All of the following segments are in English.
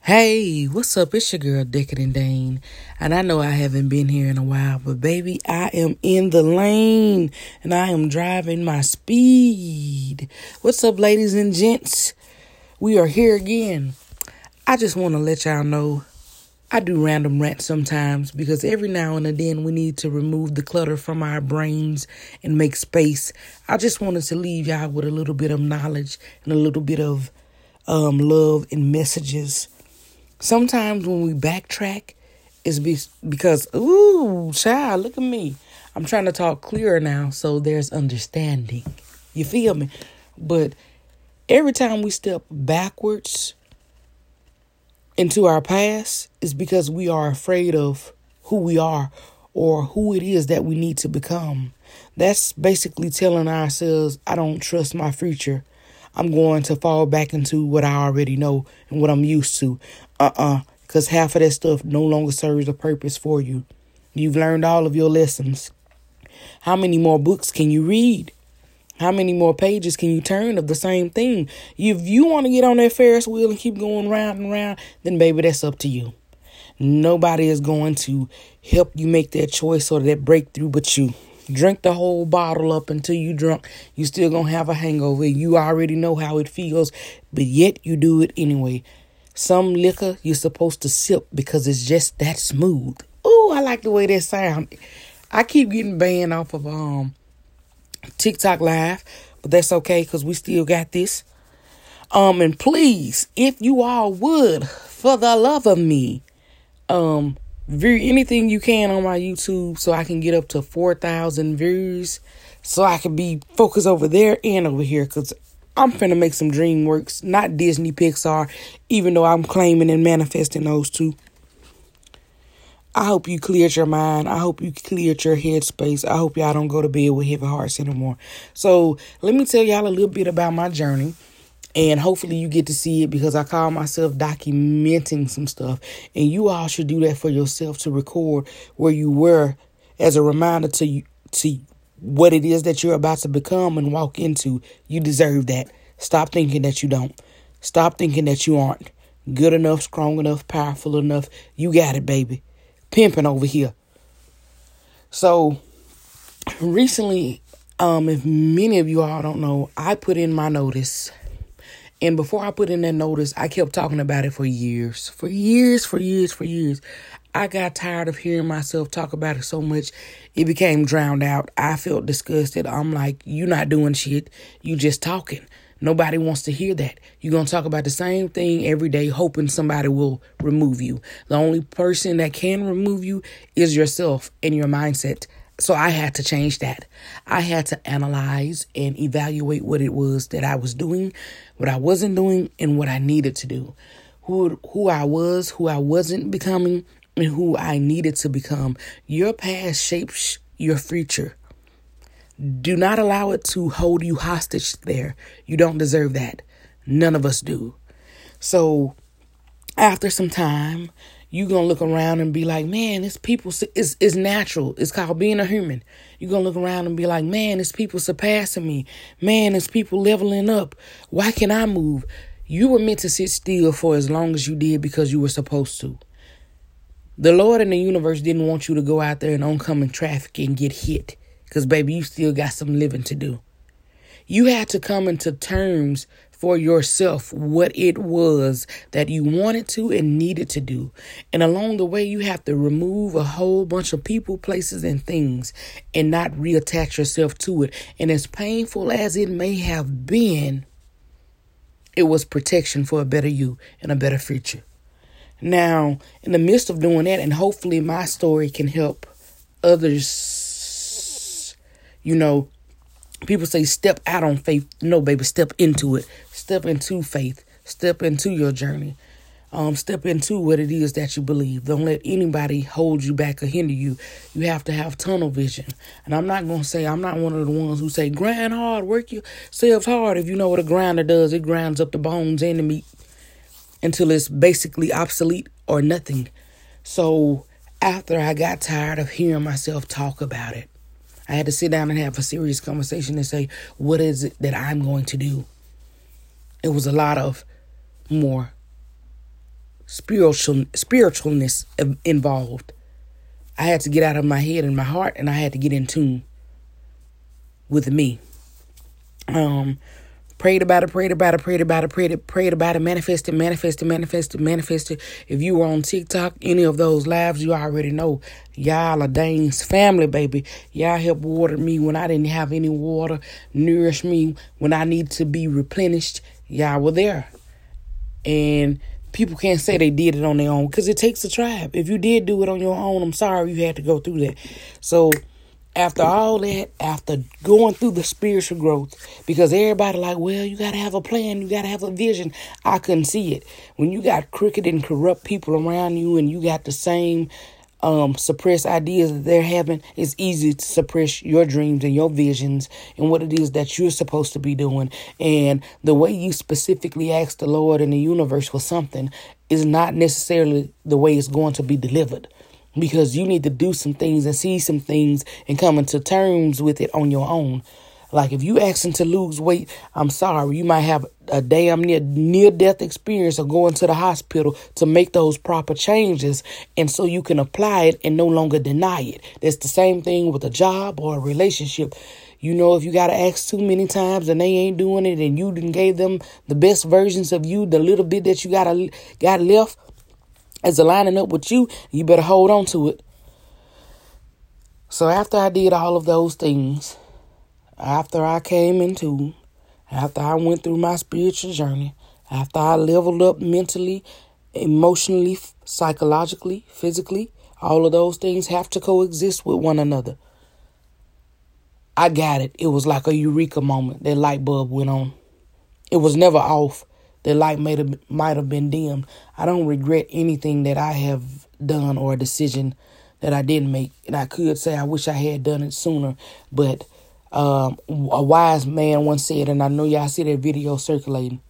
Hey, what's up? It's your girl, Decadent Dane. And I know I haven't been here in a while, but baby, I am in the lane and I am driving my speed. What's up, ladies and gents? We are here again. I just want to let y'all know I do random rants sometimes because every now and then we need to remove the clutter from our brains and make space. I just wanted to leave y'all with a little bit of knowledge and a little bit of love and messages. Sometimes when we backtrack, it's because, ooh, child, look at me. I'm trying to talk clearer now so there's understanding. You feel me? But every time we step backwards into our past, it's because we are afraid of who we are or who it is that we need to become. That's basically telling ourselves, I don't trust my future. I'm going to fall back into what I already know and what I'm used to. Because half of that stuff no longer serves a purpose for you. You've learned all of your lessons. How many more books can you read? How many more pages can you turn of the same thing? If you want to get on that Ferris wheel and keep going round and round, then baby, that's up to you. Nobody is going to help you make that choice or that breakthrough but you. Drink the whole bottle up until you drunk. You still gonna have a hangover. You already know how it feels, but yet you do it anyway. Some liquor you're supposed to sip because it's just that smooth. Oh, I like the way that sounds. I keep getting banned off of TikTok Live, but that's okay because we still got this. And please, if you all would, for the love of me, view anything you can on my YouTube so I can get up to 4,000 views so I can be focused over there and over here because I'm finna make some DreamWorks, not Disney Pixar, even though I'm claiming and manifesting those two. I hope you cleared your mind. I hope you cleared your headspace. I hope y'all don't go to bed with heavy hearts anymore. So let me tell y'all a little bit about my journey. And hopefully you get to see it because I call myself documenting some stuff. And you all should do that for yourself to record where you were as a reminder to you, to what it is that you're about to become and walk into. You deserve that. Stop thinking that you don't. Stop thinking that you aren't good enough, strong enough, powerful enough. You got it, baby. Pimping over here. So recently, if many of you all don't know, I put in my notice. And before I put in that notice, I kept talking about it for years. For years. I got tired of hearing myself talk about it so much, it became drowned out. I felt disgusted. I'm like, you not doing shit. You just talking. Nobody wants to hear that. You're going to talk about the same thing every day, hoping somebody will remove you. The only person that can remove you is yourself and your mindset. So I had to change that. I had to analyze and evaluate what it was that I was doing, what I wasn't doing, and what I needed to do. Who I was, who I wasn't becoming, and who I needed to become. Your past shapes your future. Do not allow it to hold you hostage there. You don't deserve that. None of us do. So after some time, you're going to look around and be like, man, it's people, it's natural. It's called being a human. You're going to look around and be like, man, it's people surpassing me. Man, it's people leveling up. Why can't I move? You were meant to sit still for as long as you did because you were supposed to. The Lord and the universe didn't want you to go out there in oncoming traffic and get hit because, baby, you still got some living to do. You had to come into terms for yourself what it was that you wanted to and needed to do. And along the way, you have to remove a whole bunch of people, places, and things and not reattach yourself to it. And as painful as it may have been, it was protection for a better you and a better future. Now, in the midst of doing that, and hopefully my story can help others, people say step out on faith. No, baby, step into it. Step into faith. Step into your journey. Step into what it is that you believe. Don't let anybody hold you back or hinder you. You have to have tunnel vision. And I'm not one of the ones who say grind hard, work yourself hard. If you know what a grinder does, it grinds up the bones and the meat until it's basically obsolete or nothing. So after I got tired of hearing myself talk about it, I had to sit down and have a serious conversation and say, what is it that I'm going to do? It was a lot of more spiritualness involved. I had to get out of my head and my heart, and I had to get in tune with me. Prayed about it, manifested. If you were on TikTok, any of those lives, you already know. Y'all are Dane's family, baby. Y'all helped water me when I didn't have any water, nourish me when I needed to be replenished. Y'all were there. And people can't say they did it on their own because it takes a tribe. If you did do it on your own, I'm sorry you had to go through that. So after all that, after going through the spiritual growth, because everybody like, well, you got to have a plan. You got to have a vision. I couldn't see it. When you got crooked and corrupt people around you and you got the same suppressed ideas that they're having, it's easy to suppress your dreams and your visions and what it is that you're supposed to be doing. And the way you specifically ask the Lord and the universe for something is not necessarily the way it's going to be delivered. Because you need to do some things and see some things and come into terms with it on your own. Like if you asking to lose weight, I'm sorry, you might have a damn near-death experience or going to the hospital to make those proper changes. And so you can apply it and no longer deny it. That's the same thing with a job or a relationship. You know, if you got to ask too many times and they ain't doing it and you done gave them the best versions of you, the little bit that you got left, as aligning up with you, you better hold on to it. So after I did all of those things, after I came into, after I went through my spiritual journey, after I leveled up mentally, emotionally, psychologically, physically, all of those things have to coexist with one another. I got it. It was like a eureka moment. That light bulb went on. It was never off. The light might have been dimmed. I don't regret anything that I have done or a decision that I didn't make. And I could say I wish I had done it sooner. But a wise man once said, and I know y'all see that video circulating,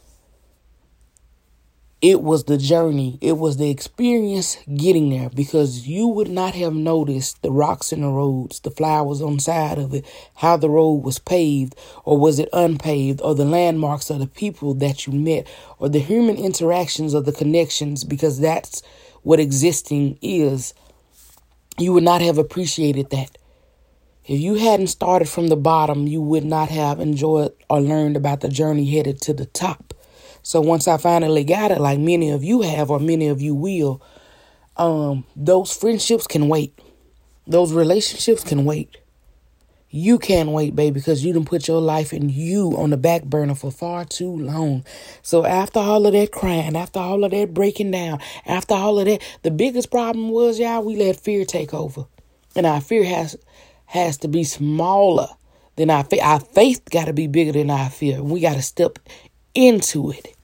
it was the journey. It was the experience getting there, because you would not have noticed the rocks in the roads, the flowers on the side of it, how the road was paved or was it unpaved, or the landmarks of the people that you met, or the human interactions of the connections, because that's what existing is. You would not have appreciated that. If you hadn't started from the bottom, you would not have enjoyed or learned about the journey headed to the top. So once I finally got it, like many of you have, or many of you will, those friendships can wait. Those relationships can wait. You can't wait, baby, because you done put your life and you on the back burner for far too long. So after all of that crying, after all of that breaking down, after all of that, the biggest problem was, y'all, we let fear take over. And our fear has to be smaller than our faith. Our faith got to be bigger than our fear. We got to step into it.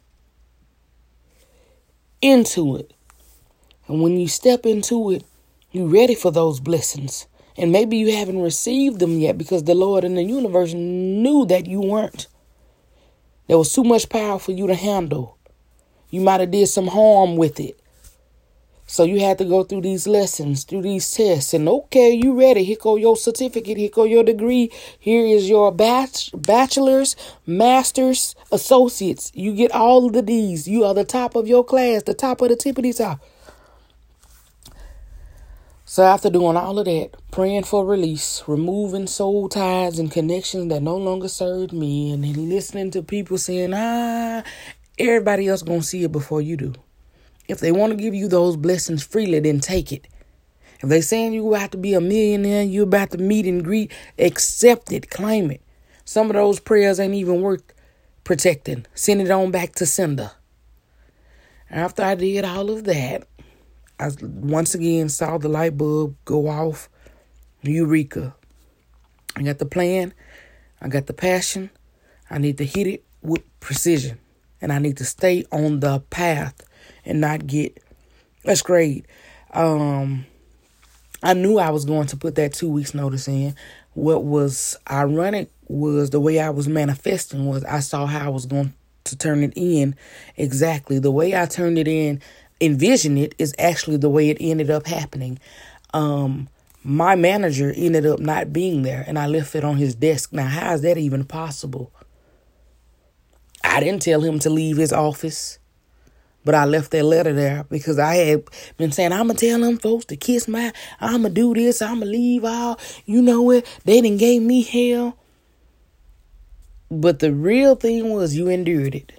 And when you step into it, you're ready for those blessings. And maybe you haven't received them yet because the Lord and the universe knew that you weren't. There was too much power for you to handle. You might have did some harm with it. So you had to go through these lessons, through these tests. And okay, you ready. Here go your certificate. Here go your degree. Here is your bachelor's, master's, associates. You get all of the D's. You are the top of your class, the top of the tippity top. So after doing all of that, praying for release, removing soul ties and connections that no longer served me, and then listening to people saying, everybody else gonna see it before you do. If they want to give you those blessings freely, then take it. If they saying you about to be a millionaire, you about to meet and greet, accept it, claim it. Some of those prayers ain't even worth protecting. Send it on back to sender. After I did all of that, I once again saw the light bulb go off. Eureka. I got the plan. I got the passion. I need to hit it with precision. And I need to stay on the path and not get astray. I knew I was going to put that 2 weeks notice in. What was ironic was the way I was manifesting was I saw how I was going to turn it in exactly. The way I turned it in, envision it, is actually the way it ended up happening. My manager ended up not being there and I left it on his desk. Now, how is that even possible? I didn't tell him to leave his office. But I left that letter there because I had been saying, I'm going to tell them folks to kiss I'm going to do this, I'm going to leave all. You know what? They done gave me hell. But the real thing was you endured it.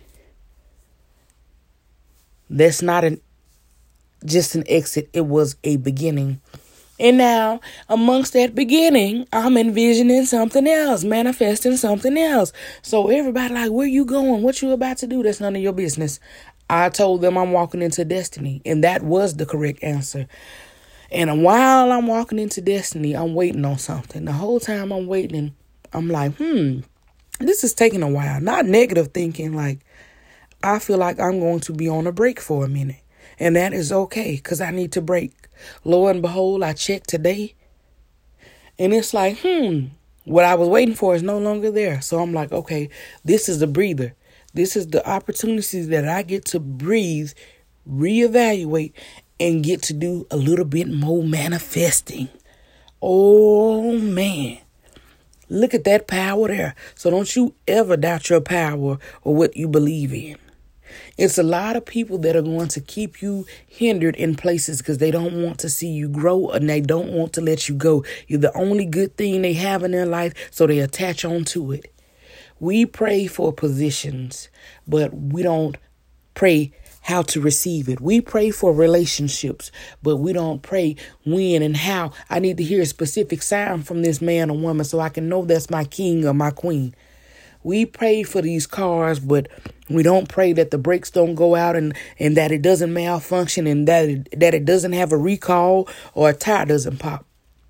That's not just an exit. It was a beginning. And now, amongst that beginning, I'm envisioning something else, manifesting something else. So everybody like, where you going? What you about to do? That's none of your business. I told them I'm walking into destiny. And that was the correct answer. And while I'm walking into destiny, I'm waiting on something. The whole time I'm waiting, I'm like, this is taking a while. Not negative thinking, like, I feel like I'm going to be on a break for a minute. And that is okay, because I need to break. Lo and behold, I checked today. And it's like, what I was waiting for is no longer there. So I'm like, okay, this is the breather. This is the opportunities that I get to breathe, reevaluate, and get to do a little bit more manifesting. Oh, man. Look at that power there. So don't you ever doubt your power or what you believe in. It's a lot of people that are going to keep you hindered in places because they don't want to see you grow and they don't want to let you go. You're the only good thing they have in their life, so they attach on to it. We pray for positions, but we don't pray how to receive it. We pray for relationships, but we don't pray when and how. I need to hear a specific sound from this man or woman so I can know that's my king or my queen. We pray for these cars, but we don't pray that the brakes don't go out and that it doesn't malfunction and that it doesn't have a recall or a tire doesn't pop.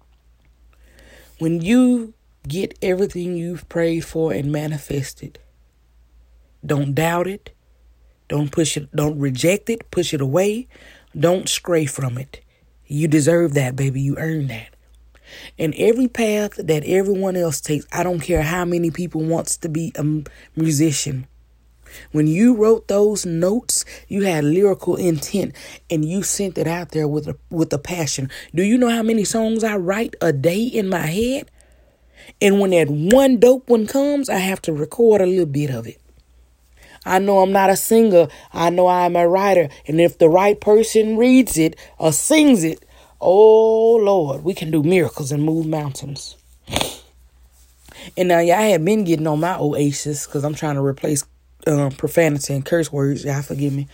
When you get everything you've prayed for and manifested, don't doubt it. Don't push it. Don't reject it. Push it away. Don't stray from it. You deserve that, baby. You earned that. And every path that everyone else takes, I don't care how many people wants to be a musician. When you wrote those notes, you had lyrical intent and you sent it out there with a passion. Do you know how many songs I write a day in my head? And when that one dope one comes, I have to record a little bit of it. I know I'm not a singer. I know I'm a writer. And if the right person reads it or sings it, oh, Lord, we can do miracles and move mountains. And now, y'all have been getting on my oasis because I'm trying to replace profanity and curse words. Y'all forgive me.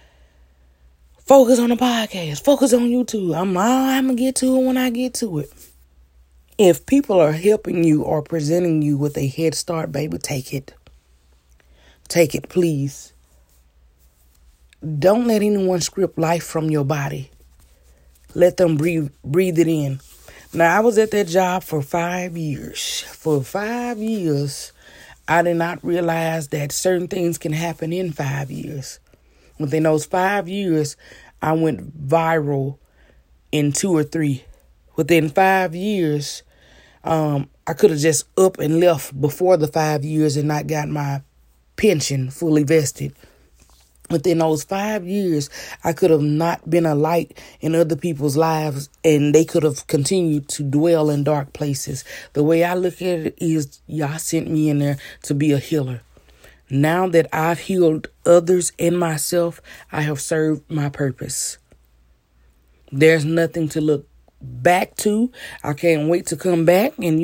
Focus on the podcast. Focus on YouTube. I'm going to get to it when I get to it. If people are helping you or presenting you with a head start, baby, take it. Take it, please. Don't let anyone script life from your body. Let them breathe it in. Now, I was at that job for 5 years. For 5 years, I did not realize that certain things can happen in 5 years. Within those 5 years, I went viral in 2 or 3. Within 5 years, I could have just up and left before the 5 years and not got my pension fully vested. Within those 5 years, I could have not been a light in other people's lives and they could have continued to dwell in dark places. The way I look at it is y'all sent me in there to be a healer. Now that I've healed others and myself, I have served my purpose. There's nothing to look back to. I can't wait to come back and,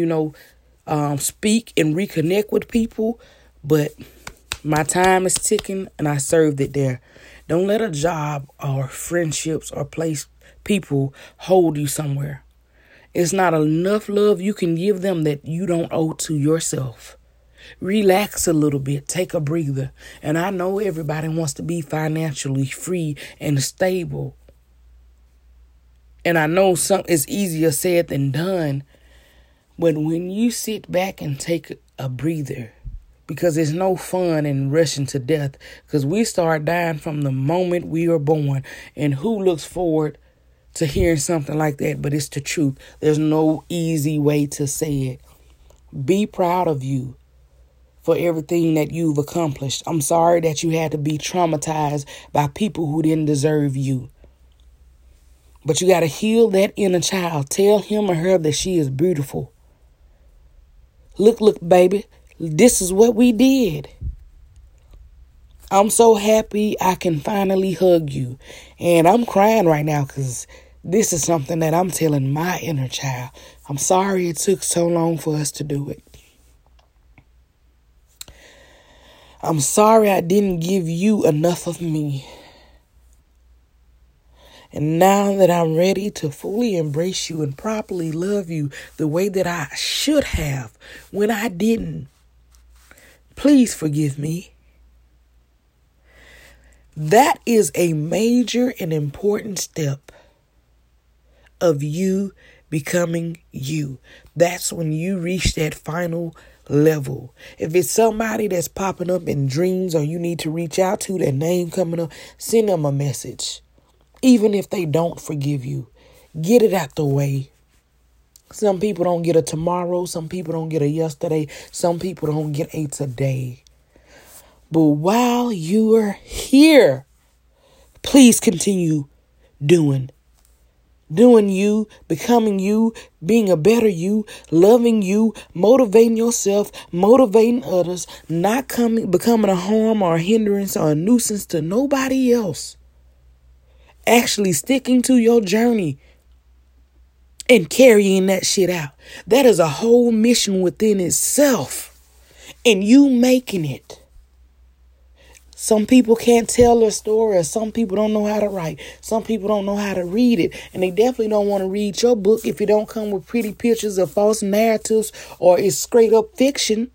speak and reconnect with people. But my time is ticking and I served it there. Don't let a job or friendships or people hold you somewhere. It's not enough love you can give them that you don't owe to yourself. Relax a little bit. Take a breather. And I know everybody wants to be financially free and stable. And I know it's easier said than done. But when you sit back and take a breather, because there's no fun in rushing to death, because we start dying from the moment we are born. And who looks forward to hearing something like that? But it's the truth. There's no easy way to say it. Be proud of you for everything that you've accomplished. I'm sorry that you had to be traumatized by people who didn't deserve you. But you got to heal that inner child. Tell him or her that she is beautiful. Look, baby. This is what we did. I'm so happy I can finally hug you. And I'm crying right now because this is something that I'm telling my inner child. I'm sorry it took so long for us to do it. I'm sorry I didn't give you enough of me. And now that I'm ready to fully embrace you and properly love you the way that I should have when I didn't, please forgive me. That is a major and important step of you becoming you. That's when you reach that final level. If it's somebody that's popping up in dreams or you need to reach out to, that name coming up, send them a message. Even if they don't forgive you, get it out the way. Some people don't get a tomorrow. Some people don't get a yesterday. Some people don't get a today. But while you are here, please continue doing you, becoming you, being a better you, loving you, motivating yourself, motivating others, not becoming a harm or a hindrance or a nuisance to nobody else. Actually sticking to your journey and carrying that shit out. That is a whole mission within itself. And you making it. Some people can't tell their story, or some people don't know how to write. Some people don't know how to read it. And they definitely don't want to read your book if it don't come with pretty pictures or false narratives or it's straight up fiction.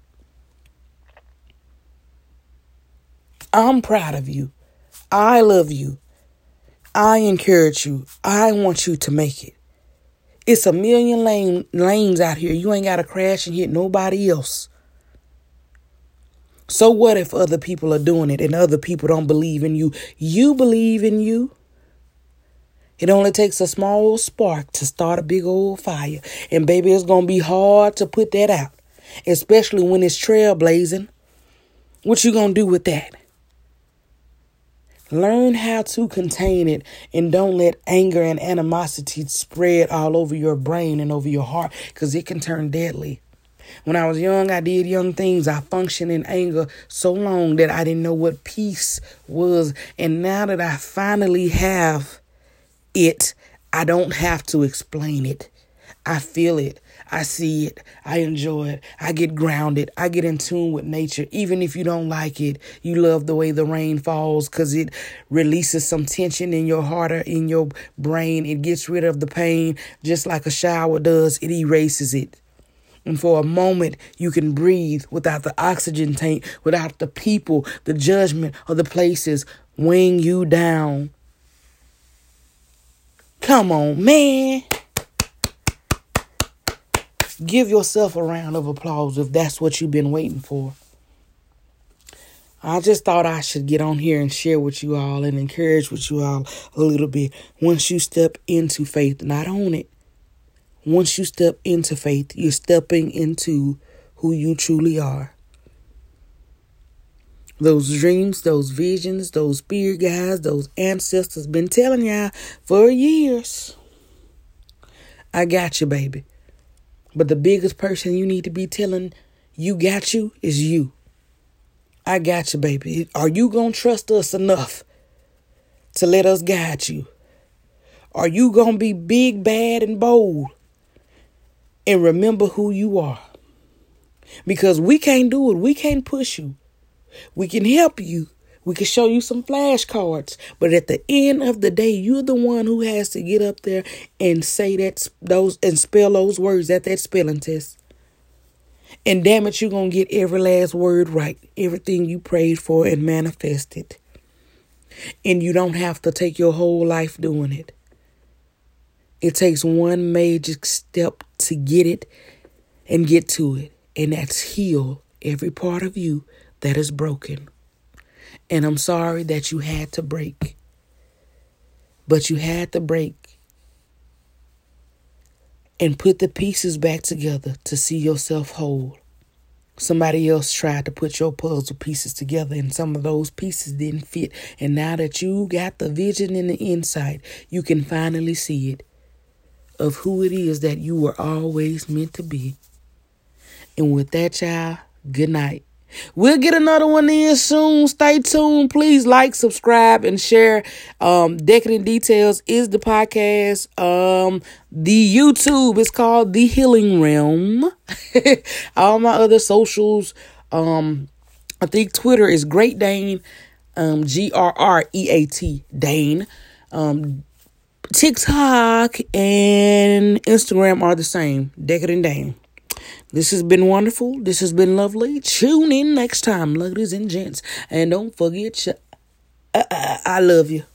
I'm proud of you. I love you. I encourage you. I want you to make it. It's a million lanes out here. You ain't got to crash and hit nobody else. So what if other people are doing it and other people don't believe in you? You believe in you. It only takes a small spark to start a big old fire. And baby, it's going to be hard to put that out. Especially when it's trailblazing. What you going to do with that? Learn how to contain it and don't let anger and animosity spread all over your brain and over your heart because it can turn deadly. When I was young, I did young things. I functioned in anger so long that I didn't know what peace was. And now that I finally have it, I don't have to explain it. I feel it. I see it. I enjoy it. I get grounded. I get in tune with nature. Even if you don't like it, you love the way the rain falls because it releases some tension in your heart or in your brain. It gets rid of the pain just like a shower does. It erases it. And for a moment, you can breathe without the oxygen tank, without the people, the judgment, or the places weighing you down. Come on, man. Give yourself a round of applause if that's what you've been waiting for. I just thought I should get on here and share with you all and encourage with you all a little bit. Once you step into faith, not own it. Once you step into faith, you're stepping into who you truly are. Those dreams, those visions, those spirit guides, those ancestors been telling y'all for years. I got you, baby. But the biggest person you need to be telling you got you is you. I got you, baby. Are you going to trust us enough to let us guide you? Are you going to be big, bad, and bold? And remember who you are. Because we can't do it. We can't push you. We can help you. We can show you some flashcards. But at the end of the day, you're the one who has to get up there and say those and spell those words at that spelling test. And damn it, you're going to get every last word right. Everything you prayed for and manifested. And you don't have to take your whole life doing it. It takes one major step to get it and get to it. And that's heal every part of you that is broken. And I'm sorry that you had to break. But you had to break and put the pieces back together to see yourself whole. Somebody else tried to put your puzzle pieces together and some of those pieces didn't fit. And now that you got the vision and the insight, you can finally see it of who it is that you were always meant to be. And with that, child, good night. We'll get another one in soon. Stay tuned. Please like, subscribe, and share. Decadent Details is the podcast. The YouTube is called The Healing Realm. All my other socials. I think Twitter is Great Dane. GRREAT Dane. TikTok and Instagram are the same. Decadent Dane. This has been wonderful. This has been lovely. Tune in next time, ladies and gents. And don't forget, I love you.